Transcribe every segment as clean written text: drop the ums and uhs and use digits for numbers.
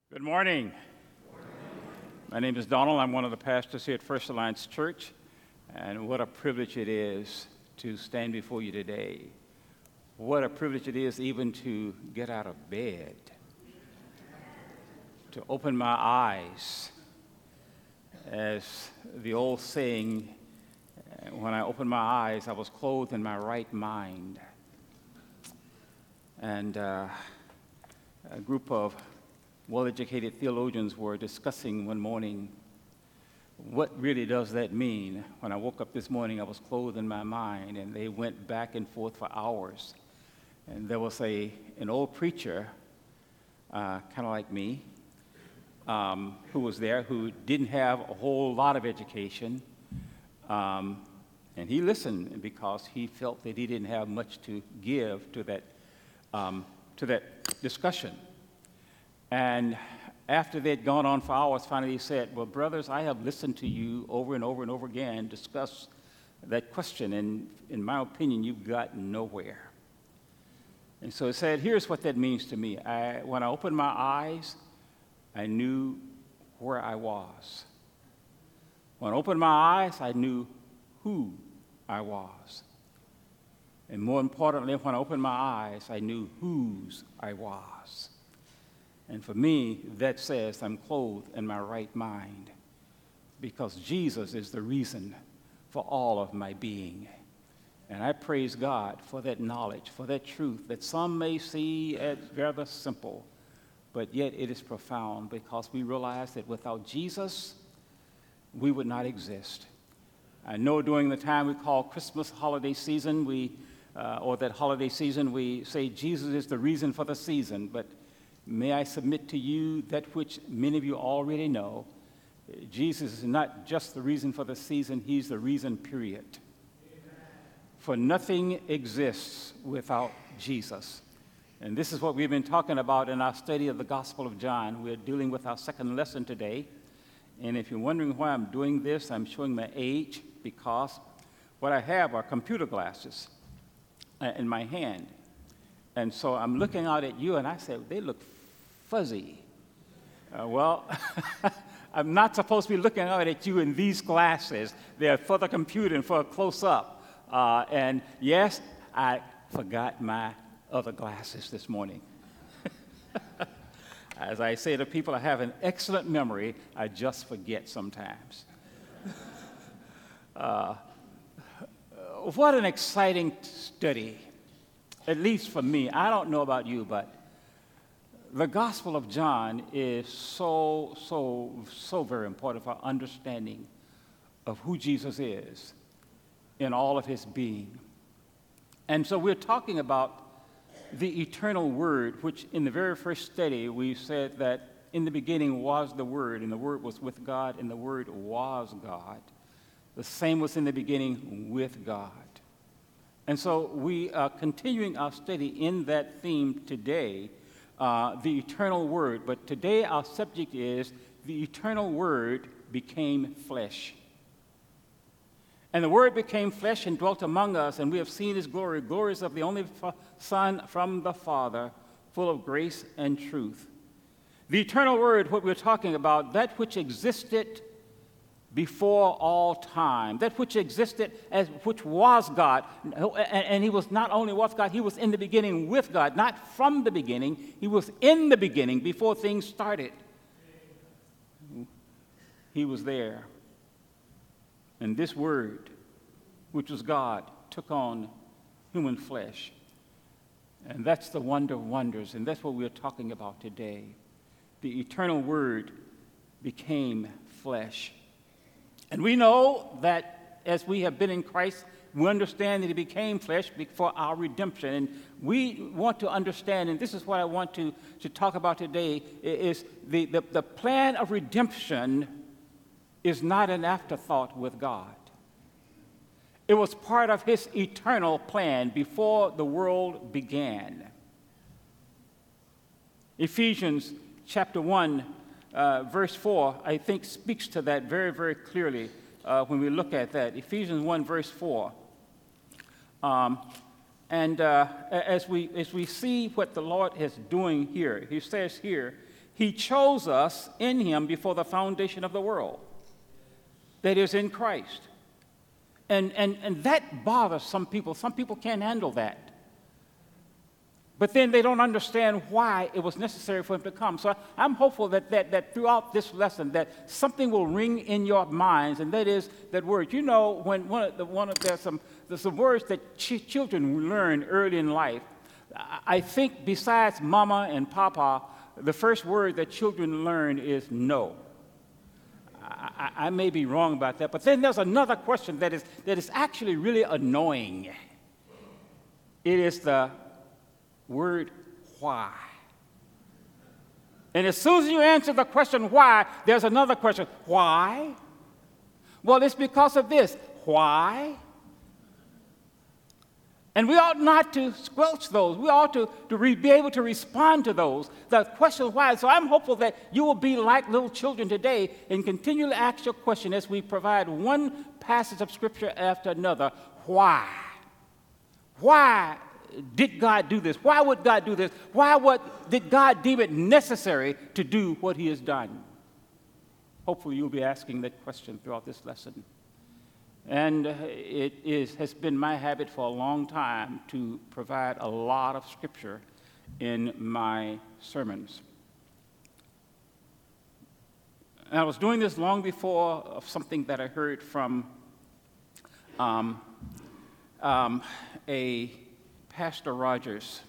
Good morning. My name is Donald. I'm one of the pastors here at First Alliance Church, and what a privilege it is to stand before you today. What a privilege it is even to get out of bed, to open my eyes. As the old saying, when I opened my eyes, I was clothed in my right mind. And a group of well-educated theologians were discussing one morning, what really does that mean? When I woke up this morning, I was clothed in my mind, and they went back and forth for hours. And there was an old preacher, kind of like me, who was there, who didn't have a whole lot of education, and he listened because he felt that he didn't have much to give to that discussion. And after they'd gone on for hours, finally he said, "Well, brothers, I have listened to you over and over and over again discuss that question, and in my opinion, you've gotten nowhere." And so he said, "Here's what that means to me. When I opened my eyes, I knew where I was. When I opened my eyes, I knew who I was. And more importantly, when I opened my eyes, I knew whose I was. And for me, that says I'm clothed in my right mind because Jesus is the reason for all of my being. And I praise God for that knowledge, for that truth that some may see as rather simple, but yet it is profound because we realize that without Jesus, we would not exist. I know during the time we call Christmas holiday season, or that holiday season, we say Jesus is the reason for the season, but may I submit to you that which many of you already know. Jesus is not just the reason for the season, he's the reason, period. Amen. For nothing exists without Jesus. And this is what we've been talking about in our study of the Gospel of John. We're dealing with our second lesson today. And if you're wondering why I'm doing this, I'm showing my age because what I have are computer glasses in my hand. And so I'm looking out at you, and I said, they look fuzzy. Well, I'm not supposed to be looking out at you in these glasses. They're for the computer and for a close-up. And yes, I forgot my other glasses this morning. As I say to people, I have an excellent memory. I just forget sometimes. What an exciting study. At least for me. I don't know about you, but the Gospel of John is so very important for understanding of who Jesus is in all of his being. And so we're talking about the eternal Word, which in the very first study we said that in the beginning was the Word, and the Word was with God, and the Word was God. The same was in the beginning with God. And so we are continuing our study in that theme today, the eternal Word. But today our subject is the eternal Word became flesh. And the Word became flesh and dwelt among us, and we have seen his glory, glories of the only Son from the Father, full of grace and truth. The eternal Word, what we're talking about, that which existed before all time, that which existed which was God, and he was not only was God, he was in the beginning with God, not from the beginning, he was in the beginning before things started. He was there. And this Word, which was God, took on human flesh. And that's the wonder of wonders, and that's what we're talking about today. The eternal Word became flesh. And we know that as we have been in Christ, we understand that he became flesh for our redemption. And we want to understand, and this is what I want to talk about today, is the plan of redemption is not an afterthought with God. It was part of his eternal plan before the world began. Ephesians chapter 1, verse 4, I think, speaks to that very, very clearly when we look at that. Ephesians 1, verse 4. As we see what the Lord is doing here, he says here, He chose us in him before the foundation of the world, that is, in Christ. And that bothers some people. Some people can't handle that. But then they don't understand why it was necessary for him to come. So I'm hopeful that throughout this lesson that something will ring in your minds, and that is that word. You know, when there's some words that children learn early in life. I think besides mama and papa, the first word that children learn is no. I may be wrong about that, but then there's another question that is actually really annoying. It is the word why. And as soon as you answer the question why, there's another question. Why? Well, it's because of this. Why? And we ought not to squelch those. We ought to be able to respond to those. The question why. So I'm hopeful that you will be like little children today and continually ask your question as we provide one passage of Scripture after another. Why? Why did God do this? Why would God do this? Did God deem it necessary to do what he has done? Hopefully you'll be asking that question throughout this lesson. And it has been my habit for a long time to provide a lot of Scripture in my sermons. And I was doing this long before of something that I heard from a Pastor Rogers,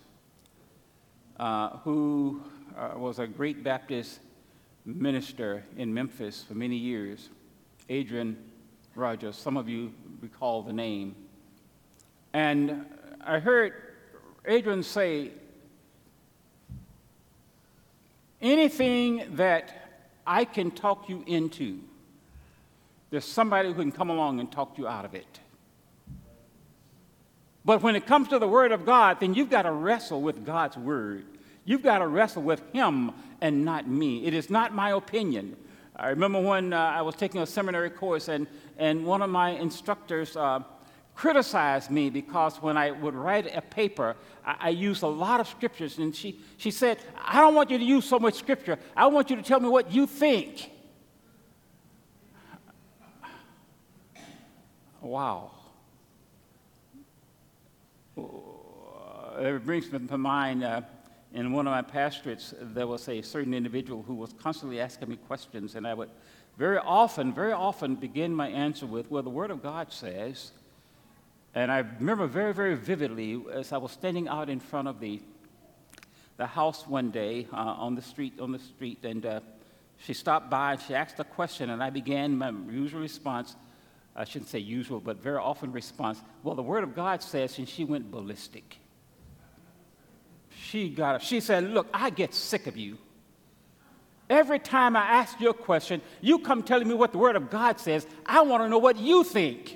who was a great Baptist minister in Memphis for many years, Adrian Rogers. Some of you recall the name. And I heard Adrian say, anything that I can talk you into, there's somebody who can come along and talk you out of it. But when it comes to the Word of God, then you've got to wrestle with God's Word. You've got to wrestle with him and not me. It is not my opinion. I remember when I was taking a seminary course and one of my instructors criticized me because when I would write a paper, I used a lot of scriptures. And she said, I don't want you to use so much scripture. I want you to tell me what you think. Wow. It brings me to mind, in one of my pastorates, there was a certain individual who was constantly asking me questions, and I would very often begin my answer with, well, the Word of God says, and I remember very, very vividly as I was standing out in front of the house one day on the street, and she stopped by and she asked a question, and I began my usual response. I shouldn't say usual, but very often response, well, the Word of God says, and she went ballistic. She said, look, I get sick of you. Every time I ask you a question, you come telling me what the Word of God says. I want to know what you think.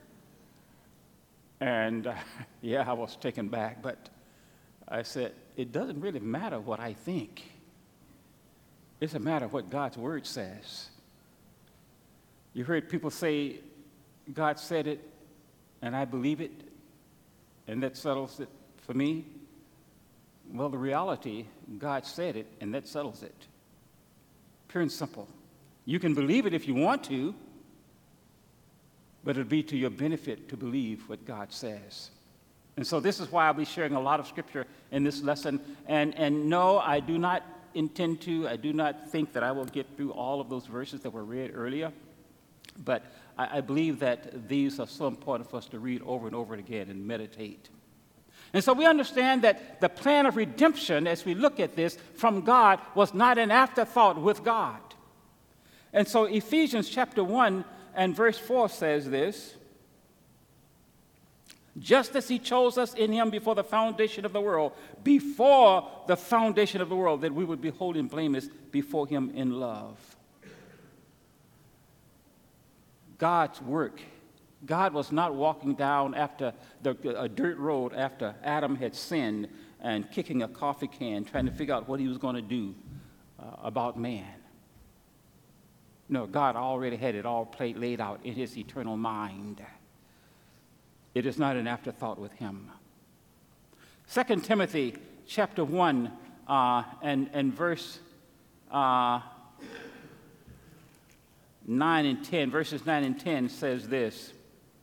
And yeah, I was taken back, but I said, it doesn't really matter what I think. It's a matter of what God's Word says. You heard people say, God said it, and I believe it, and that settles it for me. Well, the reality, God said it, and that settles it. Pure and simple. You can believe it if you want to, but it'll be to your benefit to believe what God says. And so this is why I'll be sharing a lot of Scripture in this lesson. And no, I do not intend to, I do not think that I will get through all of those verses that were read earlier. But I believe that these are so important for us to read over and over again and meditate. And so we understand that the plan of redemption, as we look at this, from God was not an afterthought with God. And so Ephesians chapter 1 and verse 4 says this, just as he chose us in him before the foundation of the world, that we would be holy and blameless before him in love. God's work. God was not walking down after a dirt road after Adam had sinned and kicking a coffee can, trying to figure out what he was going to do about man. No, God already had it all laid out in his eternal mind. It is not an afterthought with him. 2 Timothy chapter 1 and verse 9 and 10, verses 9 and 10 says this.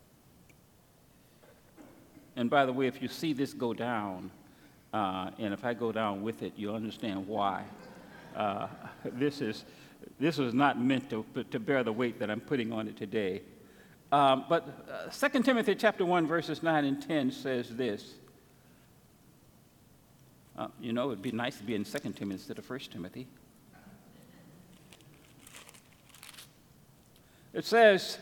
And by the way, if you see this go down, and if I go down with it, you'll understand why. This was not meant to bear the weight that I'm putting on it today. But 2 Timothy chapter 1, verses 9 and 10 says this. It'd be nice to be in 2 Timothy instead of 1 Timothy. It says,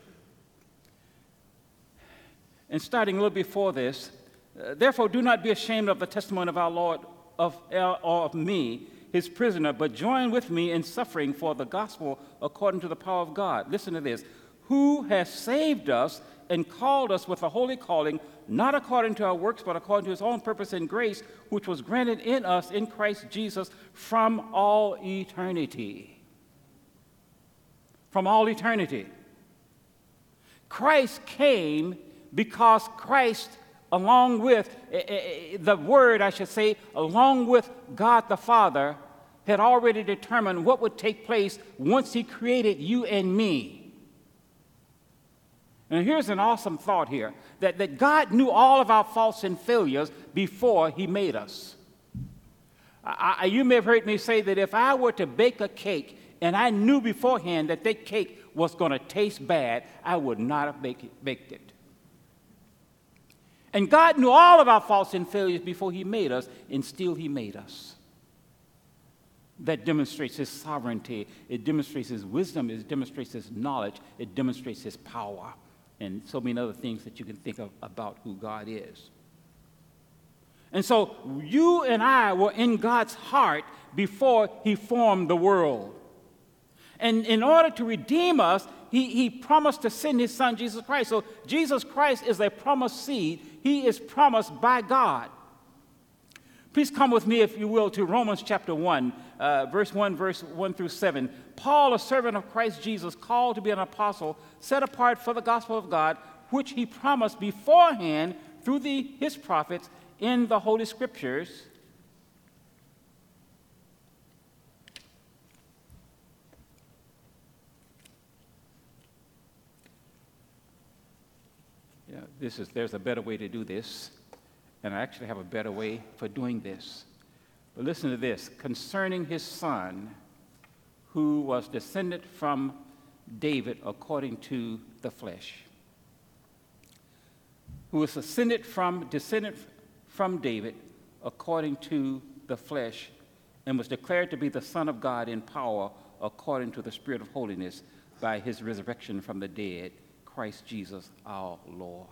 and starting a little before this, therefore do not be ashamed of the testimony of our Lord, of me, his prisoner, but join with me in suffering for the gospel according to the power of God. Listen to this. Who has saved us and called us with a holy calling, not according to our works, but according to his own purpose and grace, which was granted in us in Christ Jesus from all eternity. From all eternity. Christ came because Christ, along with the Word, I should say, along with God the Father, had already determined what would take place once he created you and me. And here's an awesome thought here, that God knew all of our faults and failures before he made us. You may have heard me say that if I were to bake a cake and I knew beforehand that that cake was going to taste bad, I would not have baked it. And God knew all of our faults and failures before he made us, and still he made us. That demonstrates his sovereignty. It demonstrates his wisdom. It demonstrates his knowledge. It demonstrates his power. And so many other things that you can think of about who God is. And so you and I were in God's heart before he formed the world. And in order to redeem us, he promised to send his son, Jesus Christ. So Jesus Christ is a promised seed. He is promised by God. Please come with me, if you will, to Romans chapter 1, verse 1 through 7. Paul, a servant of Christ Jesus, called to be an apostle, set apart for the gospel of God, which he promised beforehand through his prophets in the Holy Scriptures. There's a better way to do this, and I actually have a better way for doing this. But listen to this, concerning his son, who was descended from David according to the flesh, who was descended from David according to the flesh, and was declared to be the Son of God in power according to the Spirit of holiness by his resurrection from the dead, Christ Jesus our Lord.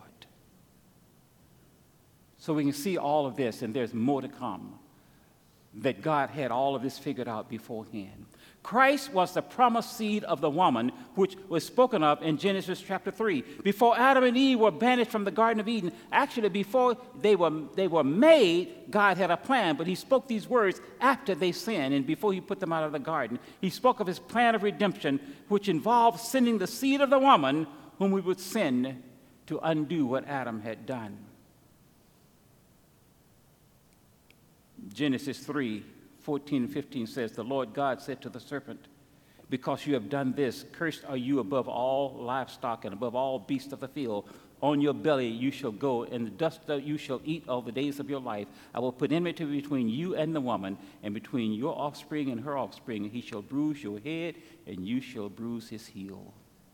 So we can see all of this, and there's more to come, that God had all of this figured out beforehand. Christ was the promised seed of the woman, which was spoken of in Genesis chapter 3. Before Adam and Eve were banished from the Garden of Eden, actually before they were made, God had a plan, but he spoke these words after they sinned and before he put them out of the garden. He spoke of his plan of redemption, which involved sending the seed of the woman whom we would send to undo what Adam had done. Genesis 3:14 and 15 says, the Lord God said to the serpent, because you have done this, cursed are you above all livestock and above all beasts of the field. On your belly you shall go, and the dust you shall eat all the days of your life. I will put enmity between you and the woman, and between your offspring and her offspring. And he shall bruise your head, and you shall bruise his heel.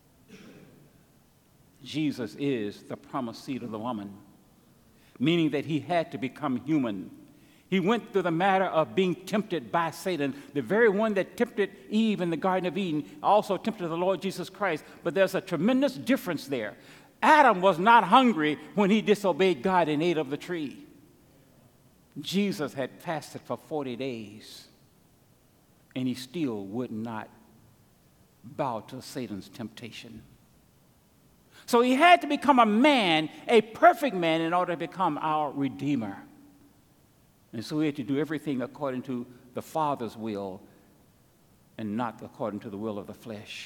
Jesus is the promised seed of the woman, meaning that he had to become human. He went through the matter of being tempted by Satan, the very one that tempted Eve in the Garden of Eden, also tempted the Lord Jesus Christ. But there's a tremendous difference there. Adam was not hungry when he disobeyed God and ate of the tree. Jesus had fasted for 40 days, and he still would not bow to Satan's temptation. So he had to become a man, a perfect man, in order to become our Redeemer. And so we had to do everything according to the Father's will and not according to the will of the flesh.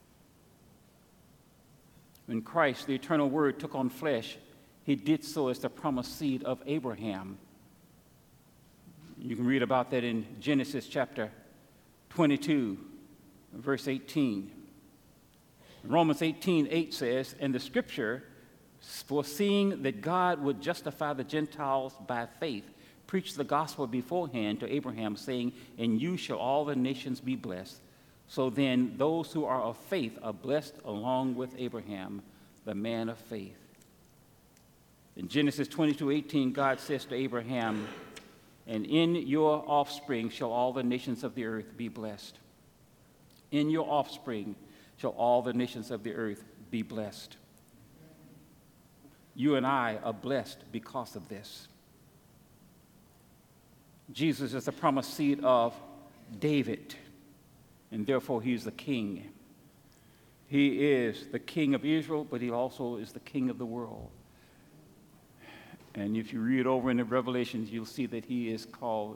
When Christ, the eternal Word, took on flesh, he did so as the promised seed of Abraham. You can read about that in Genesis chapter 22, verse 18. Romans 18:8 says, "And the scripture, foreseeing that God would justify the Gentiles by faith, preached the gospel beforehand to Abraham, saying, 'In you shall all the nations be blessed.' So then those who are of faith are blessed along with Abraham, the man of faith." In Genesis 22:18, God says to Abraham, "And in your offspring shall all the nations of the earth be blessed." In your offspring shall all the nations of the earth be blessed. You and I are blessed because of this. Jesus is the promised seed of David, and therefore he is the king. He is the king of Israel, but he also is the king of the world. And if you read over in the Revelations, you'll see that he is called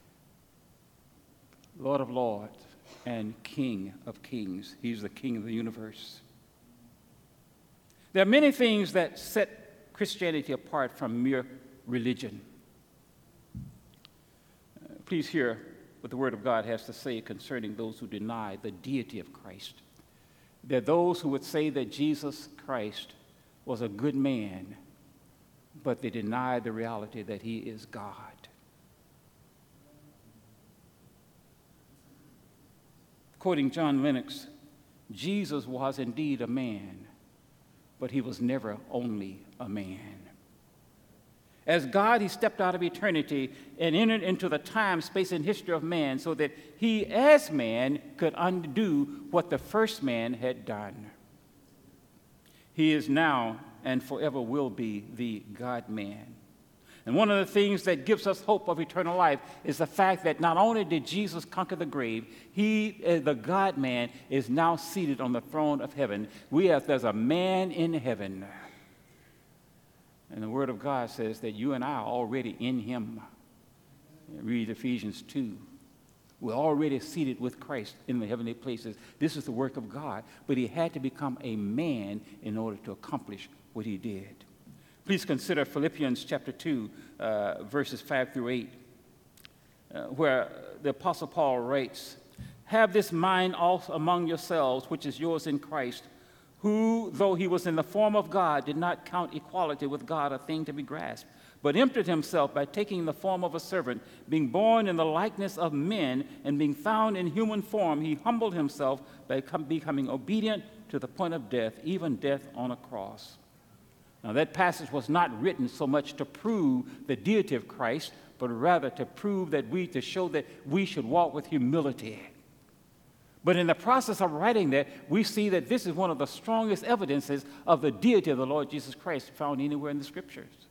Lord of Lords and King of Kings. He's the king of the universe. There are many things that set Christianity apart from mere religion. Please hear what the Word of God has to say concerning those who deny the deity of Christ. There are those who would say that Jesus Christ was a good man, but they deny the reality that he is God. Quoting John Lennox, Jesus was indeed a man, but he was never only a man. As God, he stepped out of eternity and entered into the time, space, and history of man so that he, as man, could undo what the first man had done. He is now and forever will be the God-man. And one of the things that gives us hope of eternal life is the fact that not only did Jesus conquer the grave, he, the God-man, is now seated on the throne of heaven. There's a man in heaven. And the Word of God says that you and I are already in him. Read Ephesians 2. We're already seated with Christ in the heavenly places. This is the work of God. But he had to become a man in order to accomplish what he did. Please consider Philippians chapter 2, verses 5 through 8, where the Apostle Paul writes, "Have this mind also among yourselves, which is yours in Christ, who, though he was in the form of God, did not count equality with God a thing to be grasped, but emptied himself by taking the form of a servant, being born in the likeness of men, and being found in human form, he humbled himself by becoming obedient to the point of death, even death on a cross." Now, that passage was not written so much to prove the deity of Christ, but rather to show that we should walk with humility. But in the process of writing that, we see that this is one of the strongest evidences of the deity of the Lord Jesus Christ found anywhere in the Scriptures.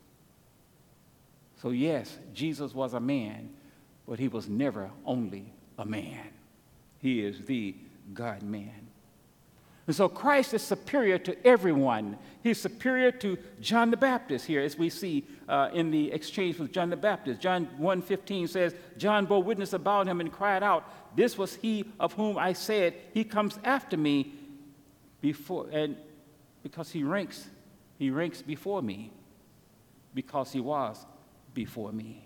So yes, Jesus was a man, but he was never only a man. He is the God-man. And so Christ is superior to everyone. He's superior to John the Baptist here, as we see in the exchange with John the Baptist. John 1:15 says, "John bore witness about him and cried out, 'This was he of whom I said, he comes after me before,' and because he ranks before me, because he was before me."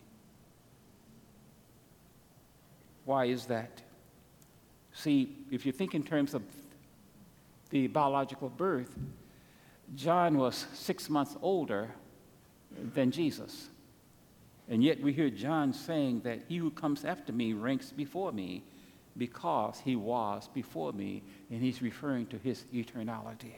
Why is that? See, if you think in terms of the biological birth, John was 6 months older than Jesus. And yet we hear John saying that he who comes after me ranks before me because he was before me, and he's referring to his eternality.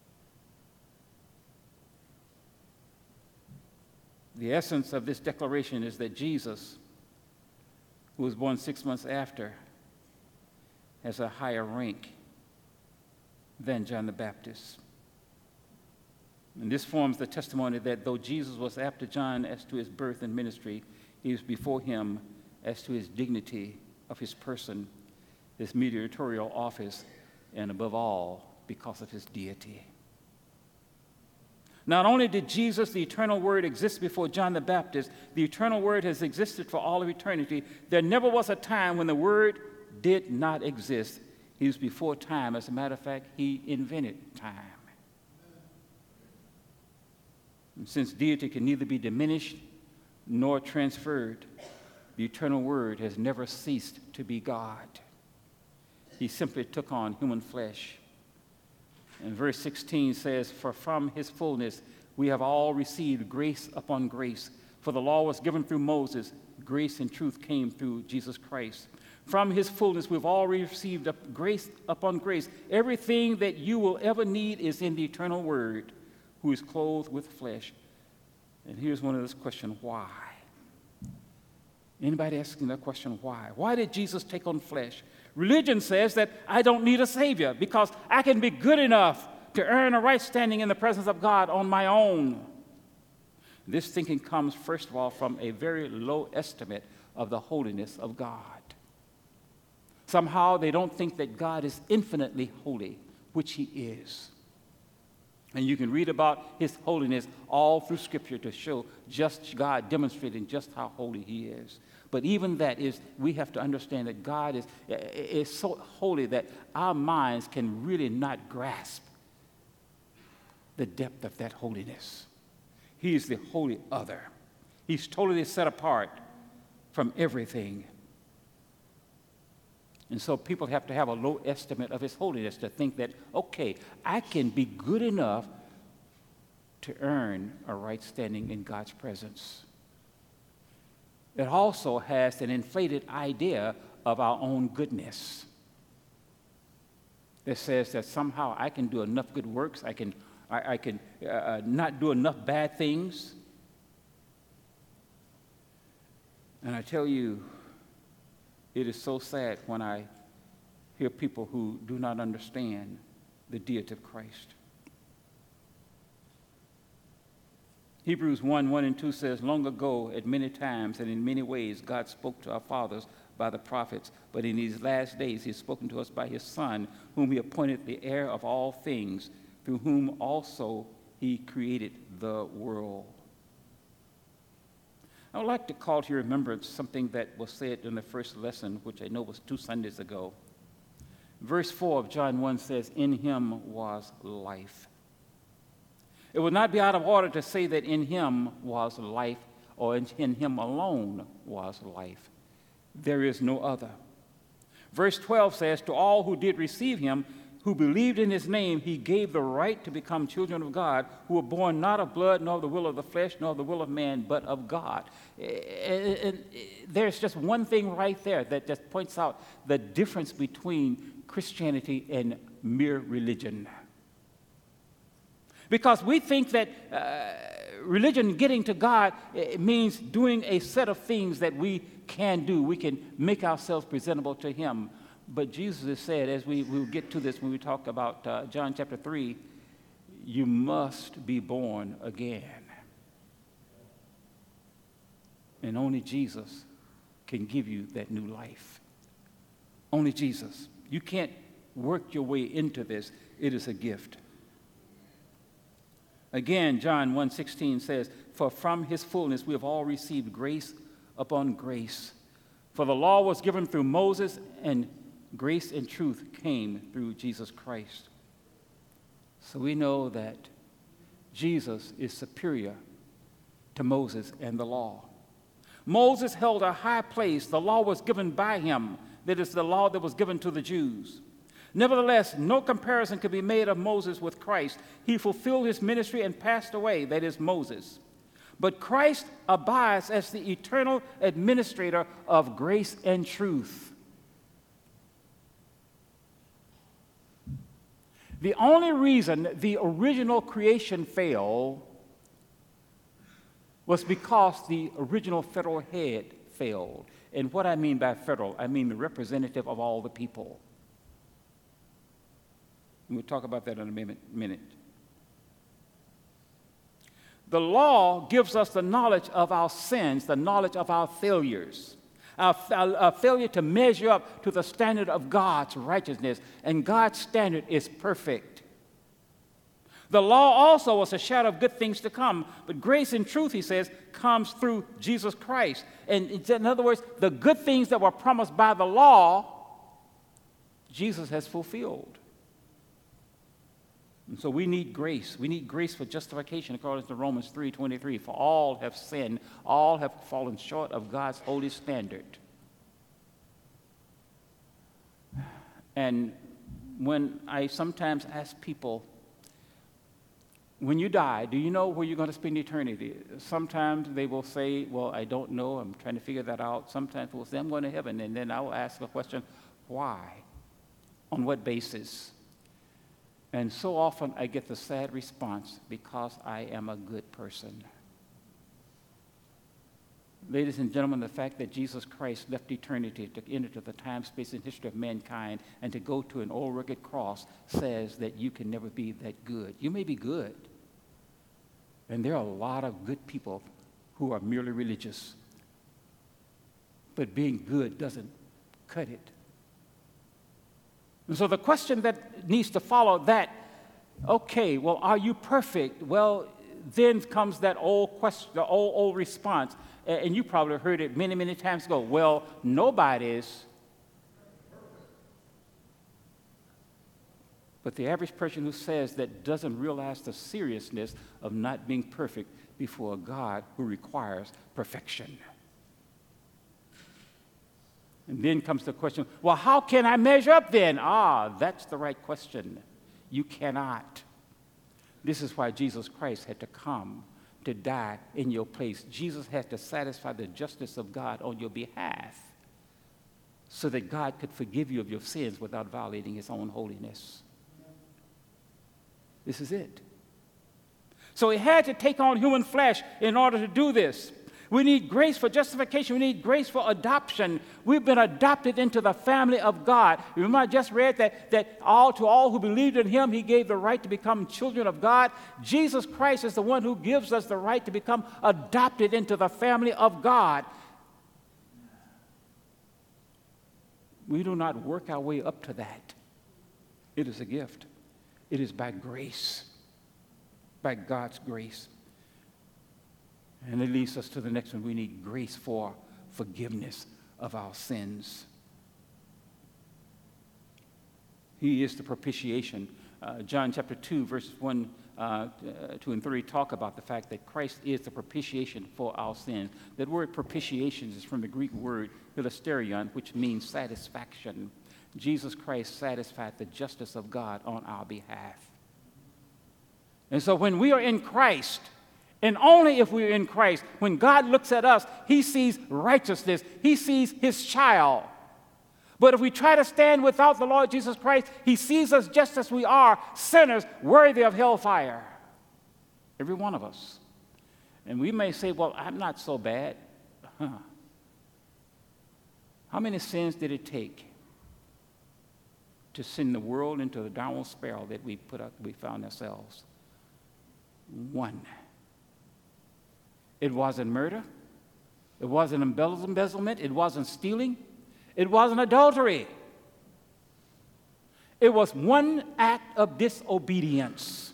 The essence of this declaration is that Jesus, who was born 6 months after, has a higher rank than John the Baptist. And this forms the testimony that though Jesus was after John as to his birth and ministry, he was before him as to his dignity of his person, his mediatorial office, and above all, because of his deity. Not only did Jesus, the eternal Word, exist before John the Baptist, the eternal Word has existed for all of eternity. There never was a time when the Word did not exist. He was before time. As a matter of fact, he invented time. And since deity can neither be diminished nor transferred, the eternal Word has never ceased to be God. he simply took on human flesh. And verse 16 says, "For from his fullness we have all received grace upon grace. For the law was given through Moses, grace and truth came through Jesus Christ." From his fullness we've all received grace upon grace. Everything that you will ever need is in the eternal Word, who is clothed with flesh. And here's one of those questions: why? Anybody asking that question, why? Why did Jesus take on flesh? Religion says that I don't need a Savior because I can be good enough to earn a right standing in the presence of God on my own. This thinking comes, first of all, from a very low estimate of the holiness of God. Somehow they don't think that God is infinitely holy, which he is. And you can read about his holiness all through Scripture to show just God demonstrating just how holy he is. But even that is, we have to understand that God is so holy that our minds can really not grasp the depth of that holiness. He is the holy other. He's totally set apart from everything. And so people have to have a low estimate of his holiness to think that, okay, I can be good enough to earn a right standing in God's presence. It also has an inflated idea of our own goodness that says that somehow I can do enough good works, I can not do enough bad things. And I tell you, it is so sad when I hear people who do not understand the deity of Christ. Hebrews 1:1-2 says, "Long ago, at many times and in many ways, God spoke to our fathers by the prophets, but in these last days he has spoken to us by his Son, whom he appointed the heir of all things, through whom also he created the world." I would like to call to your remembrance something that was said in the first lesson, which I know was 2 Sundays ago. Verse 4 of John 1 says, "In him was life." It would not be out of order to say that in him was life, or in him alone was life. There is no other. Verse 12 says, "To all who did receive him, who believed in his name, he gave the right to become children of God, who were born not of blood, nor of the will of the flesh, nor of the will of man, but of God." And there's just one thing right there that just points out the difference between Christianity and mere religion. Because we think that religion, getting to God, means doing a set of things that we can do. We can make ourselves presentable to him. But Jesus has said, as we will get to this when we talk about John chapter 3, you must be born again. And only Jesus can give you that new life. Only Jesus. You can't work your way into this. It is a gift. Again, John 1:16 says, "For from his fullness we have all received grace upon grace. For the law was given through Moses, and grace and truth came through Jesus Christ." So we know that Jesus is superior to Moses and the law. Moses held a high place. The law was given by him. That is the law that was given to the Jews. Nevertheless, no comparison could be made of Moses with Christ. He fulfilled his ministry and passed away, that is Moses. But Christ abides as the eternal administrator of grace and truth. The only reason the original creation failed was because the original federal head failed. And what I mean by federal, I mean the representative of all the people. And we'll talk about that in a minute. The law gives us the knowledge of our sins, the knowledge of our failures, our failure to measure up to the standard of God's righteousness, and God's standard is perfect. The law also was a shadow of good things to come, but grace and truth, he says, comes through Jesus Christ. And in other words, the good things that were promised by the law, Jesus has fulfilled. And so we need grace. We need grace for justification according to Romans 3:23. For all have sinned, all have fallen short of God's holy standard. And when I sometimes ask people, when you die, do you know where you're going to spend eternity? Sometimes they will say, well, I don't know. I'm trying to figure that out. Sometimes people say, I'm going to heaven. And then I will ask the question, why? On what basis? And so often I get the sad response, because I am a good person. Ladies and gentlemen, the fact that Jesus Christ left eternity to enter the time, space, and history of mankind and to go to an old rugged cross says that you can never be that good. You may be good. And there are a lot of good people who are merely religious. But being good doesn't cut it. And so the question that needs to follow that, okay, well, are you perfect? Well, then comes that old question, the old response. And you probably heard it many, many times ago. Well, nobody's. But the average person who says that doesn't realize the seriousness of not being perfect before a God who requires perfection. And then comes the question, well, how can I measure up then? That's the right question. You cannot. This is why Jesus Christ had to come to die in your place. Jesus had to satisfy the justice of God on your behalf so that God could forgive you of your sins without violating his own holiness. This is it. So he had to take on human flesh in order to do this. We need grace for justification. We need grace for adoption. We've been adopted into the family of God. Remember, I just read that to all who believed in him, he gave the right to become children of God. Jesus Christ is the one who gives us the right to become adopted into the family of God. We do not work our way up to that. It is a gift. It is by grace, by God's grace. And it leads us to the next one. We need grace for forgiveness of our sins. He is the propitiation. John chapter 2, verses 1, 2, and 3 talk about the fact that Christ is the propitiation for our sins. That word propitiation is from the Greek word hilasterion, which means satisfaction. Jesus Christ satisfied the justice of God on our behalf. And so when we are in Christ, and only if we're in Christ, when God looks at us, he sees righteousness. He sees his child. But if we try to stand without the Lord Jesus Christ, he sees us just as we are, sinners worthy of hellfire. Every one of us. And we may say, well, I'm not so bad. How many sins did it take to send the world into the downward spiral that we found ourselves? One. It wasn't murder. It wasn't embezzlement. It wasn't stealing. It wasn't adultery. It was one act of disobedience.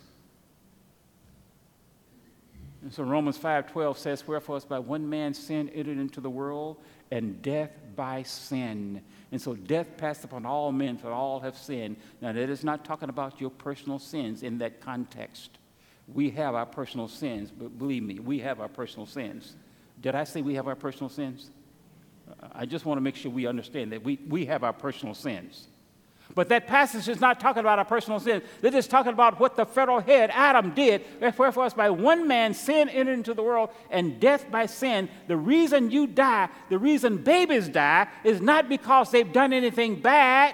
And so Romans 5:12 says, wherefore as by one man's sin entered into the world, and death by sin. And so death passed upon all men, for all have sinned. Now that is not talking about your personal sins in that context. We have our personal sins, but believe me, we have our personal sins. Did I say we have our personal sins? I just want to make sure we understand that we have our personal sins. But that passage is not talking about our personal sins. It is talking about what the federal head, Adam, did. Wherefore, as by one man sin entered into the world, and death by sin. The reason you die, the reason babies die, is not because they've done anything bad,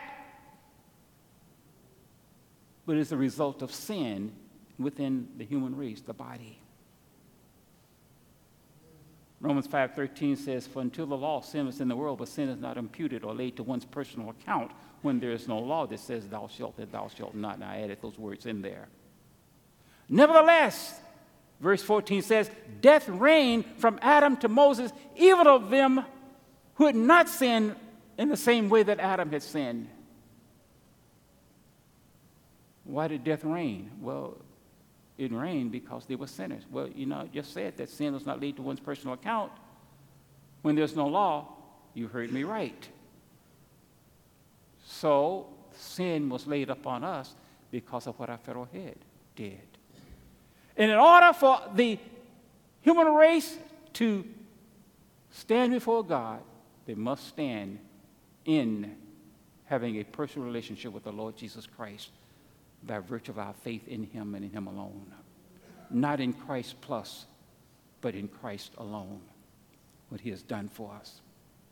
but it's the result of sin within the human race, the body. Romans 5:13 says, for until the law, sin was in the world, but sin is not imputed or laid to one's personal account when there is no law that says thou shalt and thou shalt not. And I added those words in there. Nevertheless, verse 14 says, death reigned from Adam to Moses, even of them who had not sinned in the same way that Adam had sinned. Why did death reign? Well, it reigned because they were sinners. Well, I just said that sin does not lead to one's personal account. When there's no law, you heard me right. So sin was laid upon us because of what our federal head did. And in order for the human race to stand before God, they must stand in having a personal relationship with the Lord Jesus Christ by virtue of our faith in him and in him alone. Not in Christ plus, but in Christ alone, what he has done for us.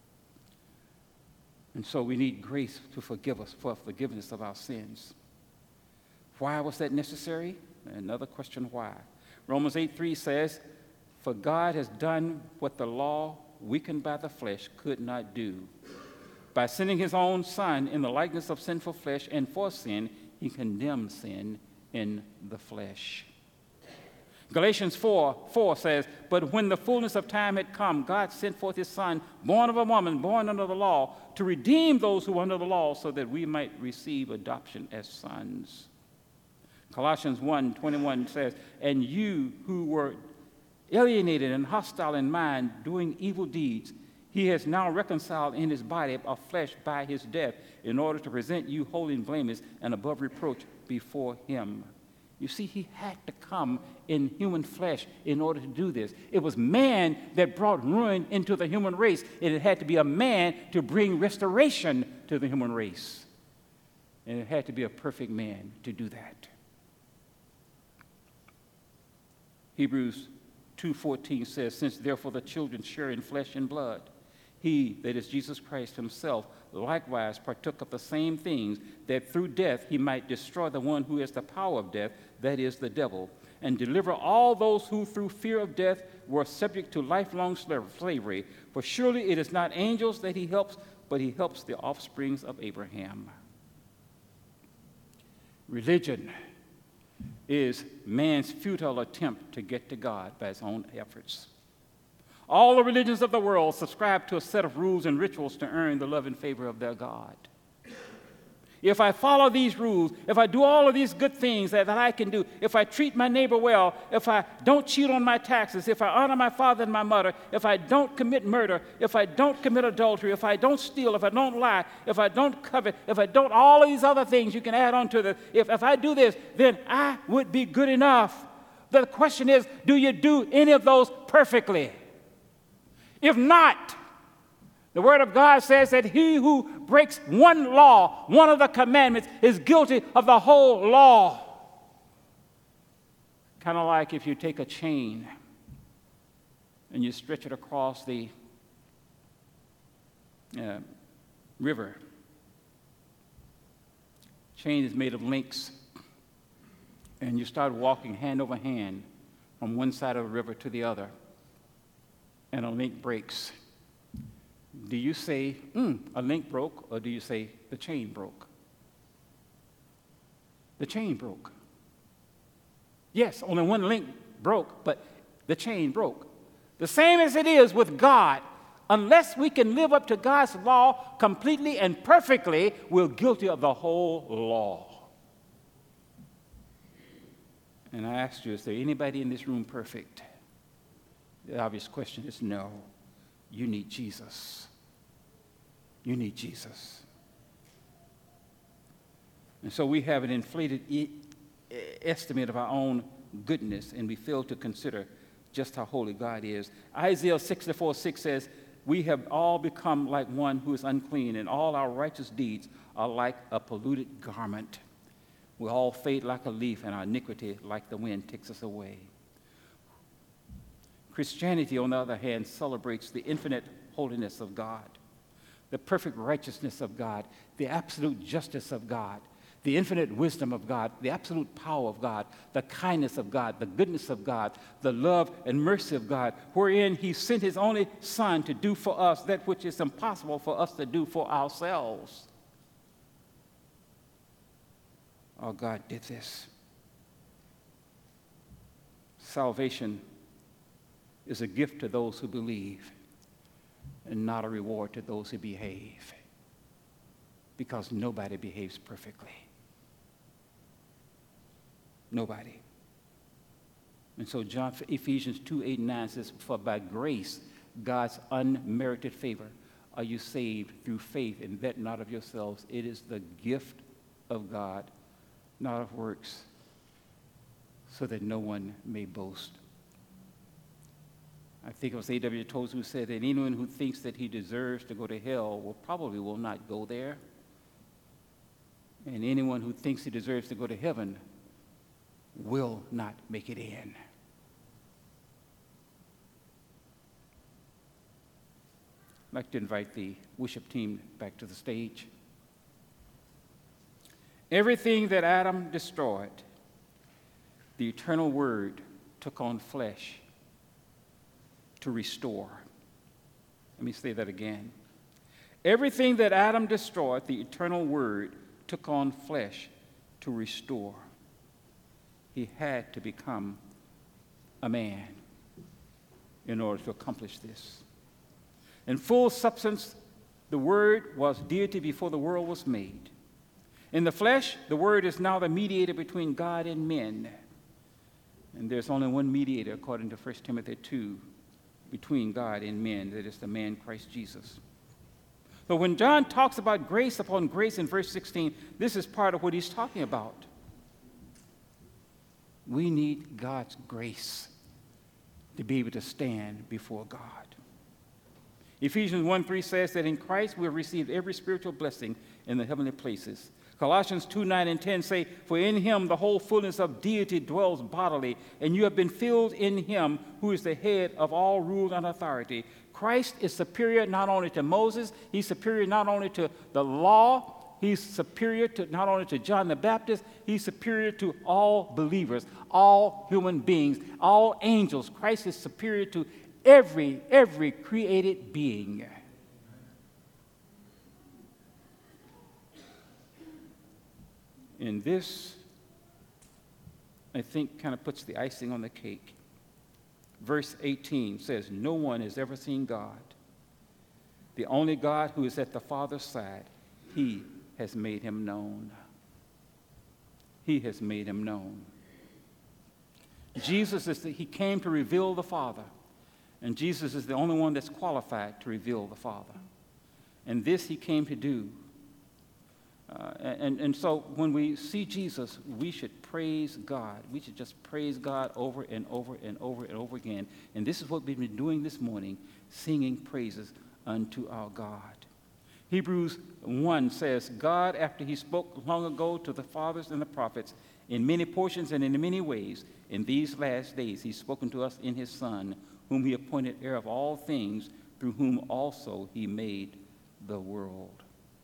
And so we need grace to forgive us for forgiveness of our sins. Why was that necessary? Another question, why? Romans 8:3 says, "For God has done what the law, weakened by the flesh, could not do. By sending his own Son in the likeness of sinful flesh, and for sin, he condemned sin in the flesh." Galatians 4:4 says, "But when the fullness of time had come, God sent forth his Son, born of a woman, born under the law, to redeem those who were under the law, so that we might receive adoption as sons." Colossians 1:21 says, "And you who were alienated and hostile in mind, doing evil deeds, he has now reconciled in his body of flesh by his death, in order to present you holy and blameless and above reproach before him." You see, he had to come in human flesh in order to do this. It was man that brought ruin into the human race, and it had to be a man to bring restoration to the human race. And it had to be a perfect man to do that. Hebrews 2:14 says, "Since therefore the children share in flesh and blood, he, that is Jesus Christ himself, likewise partook of the same things, that through death he might destroy the one who has the power of death, that is the devil, and deliver all those who through fear of death were subject to lifelong slavery. For surely it is not angels that he helps, but he helps the offsprings of Abraham." Religion is man's futile attempt to get to God by his own efforts. All the religions of the world subscribe to a set of rules and rituals to earn the love and favor of their God. If I follow these rules, if I do all of these good things that I can do, if I treat my neighbor well, if I don't cheat on my taxes, if I honor my father and my mother, if I don't commit murder, if I don't commit adultery, if I don't steal, if I don't lie, if I don't covet, if I don't all of these other things you can add on to this, if I do this, then I would be good enough. The question is, do you do any of those perfectly? If not, the Word of God says that he who breaks one law, one of the commandments, is guilty of the whole law. Kind of like if you take a chain and you stretch it across the river. Chain is made of links, and you start walking hand over hand from one side of the river to the other, and a link breaks. Do you say, a link broke, or do you say the chain broke? The chain broke. Yes, only one link broke, but the chain broke. The same as it is with God. Unless we can live up to God's law completely and perfectly, we're guilty of the whole law. And I asked you, is there anybody in this room perfect? The obvious question is no. You need Jesus. You need Jesus. And so we have an inflated estimate of our own goodness, and we fail to consider just how holy God is. Isaiah 64:6 says, "We have all become like one who is unclean, and all our righteous deeds are like a polluted garment. We all fade like a leaf, and our iniquity, like the wind, takes us away." Christianity, on the other hand, celebrates the infinite holiness of God, the perfect righteousness of God, the absolute justice of God, the infinite wisdom of God, the absolute power of God, the kindness of God, the goodness of God, the love and mercy of God, wherein he sent his only Son to do for us that which is impossible for us to do for ourselves. Oh, God did this. Salvation is a gift to those who believe and not a reward to those who behave, because nobody behaves perfectly. Nobody. And so Ephesians 2:8-9 says, "For by grace, God's unmerited favor, are you saved through faith, and that not of yourselves. It is the gift of God, not of works, so that no one may boast." I think it was A.W. Tozer who said that anyone who thinks that he deserves to go to hell will not go there. And anyone who thinks he deserves to go to heaven will not make it in. I'd like to invite the worship team back to the stage. Everything that Adam destroyed, the eternal Word took on flesh to restore. Let me say that again. Everything that Adam destroyed, the eternal Word took on flesh to restore. He had to become a man in order to accomplish this. In full substance, the Word was deity before the world was made. In the flesh, the Word is now the mediator between God and men. And there's only one mediator, according to 1 Timothy 2, between God and men, that is the man Christ Jesus. But when John talks about grace upon grace in verse 16, this is part of what he's talking about. We need God's grace to be able to stand before God. Ephesians 1:3 says that in Christ we have received every spiritual blessing in the heavenly places. Colossians 2:9 and 10 say, for in him the whole fullness of deity dwells bodily, and you have been filled in him who is the head of all rule and authority. Christ is superior not only to Moses, he's superior not only to the law, he's superior to not only to John the Baptist, he's superior to all believers, all human beings, all angels. Christ is superior to every created being. And this, I think, kind of puts the icing on the cake. Verse 18 says, no one has ever seen God. The only God who is at the Father's side, he has made him known. He has made him known. Jesus he came to reveal the Father. And Jesus is the only one that's qualified to reveal the Father. And this he came to do. And so when we see Jesus, we should praise God. We should just praise God over and over and over and over again. And this is what we've been doing this morning, singing praises unto our God. Hebrews 1 says, God, after he spoke long ago to the fathers and the prophets, in many portions and in many ways, in these last days he's spoken to us in his Son, whom he appointed heir of all things, through whom also he made the world.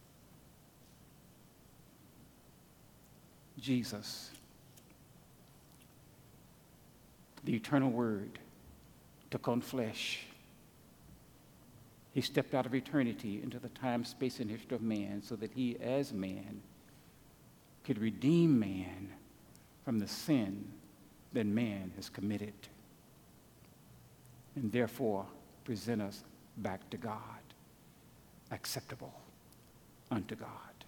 Jesus, the eternal Word, took on flesh. He stepped out of eternity into the time, space, and history of man so that he, as man, could redeem man from the sin that man has committed, and therefore present us back to God, acceptable unto God.